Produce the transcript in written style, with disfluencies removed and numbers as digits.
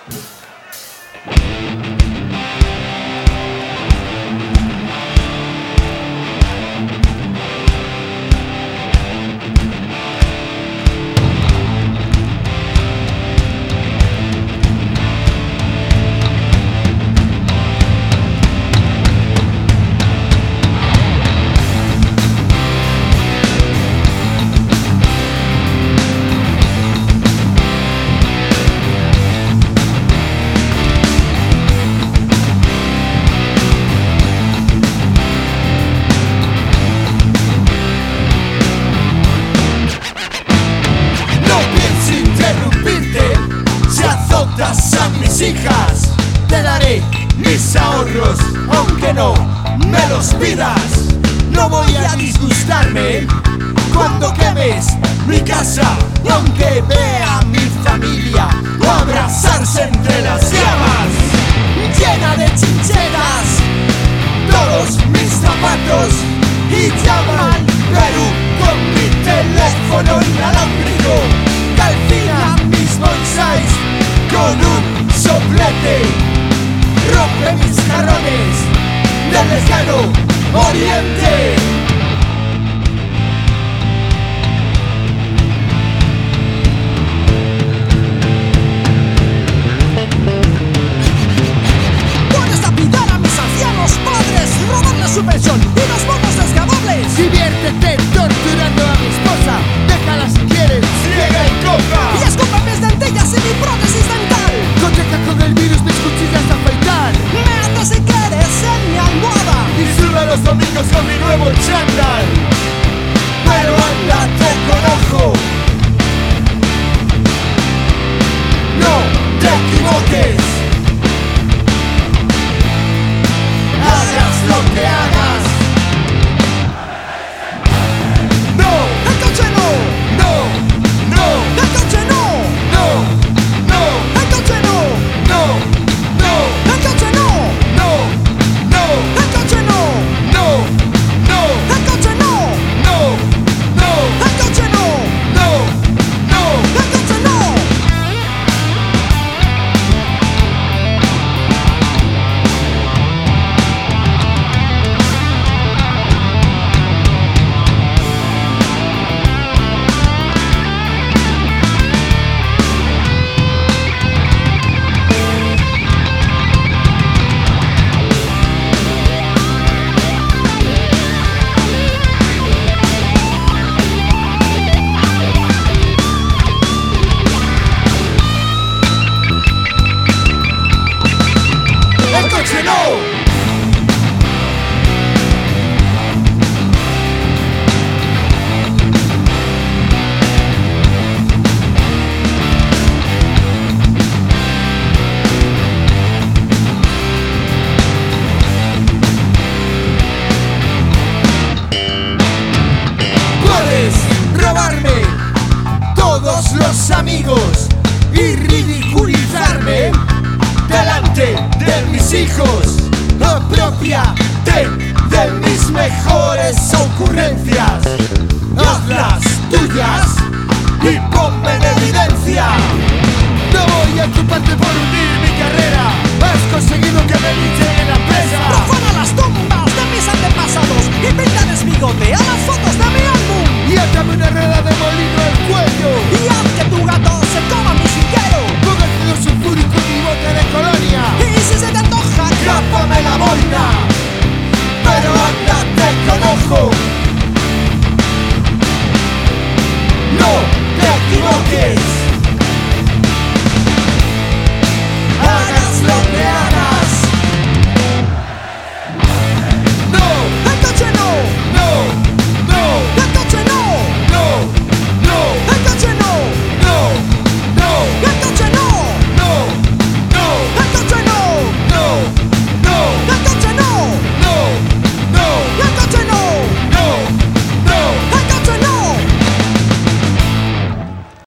A mis hijas te daré mis ahorros, aunque no me los pidas. No voy a disgustarme cuando quemes mi casa, aunque vea a mi familia abrazarse entre las llamas. Llena de chincheras todos mis zapatos y llama al Perú con mi teléfono inalámbrico. Calcina mis bonsáis con un soplete, rompe mis jarrones del lejano oriente. Puedes lapidar a mis ancianos padres, robarles su pensión y los bonos desgravables. Diviértete torturando a mi esposa, déjala si quieres ciega y coja. Y escupe mis dentillas y mi prótesis dental. Coteja con el virus mis cuchillas de afeitar. Méate si quieres en mi almohada Y suba los domingos con mi nuevo chándal. Pero ándate con ojo, no te equivoques. Hagas lo que hagas. No, ¡el coche no! no, no, ¡El coche no! no, no, ¡El coche no! no, no, ¡El coche no! no, no, ¡El coche no! no, no, ¡El coche no! no, no, ¡El coche no! no, no. ¡El coche no! ¡El coche no! Puedes robarme todos los amigos y ridiculizarme delante de mis hijos. Apropiate de mis mejores ocurrencias, hazlas tuyas y ponme en evidencia. No voy a culparte por unir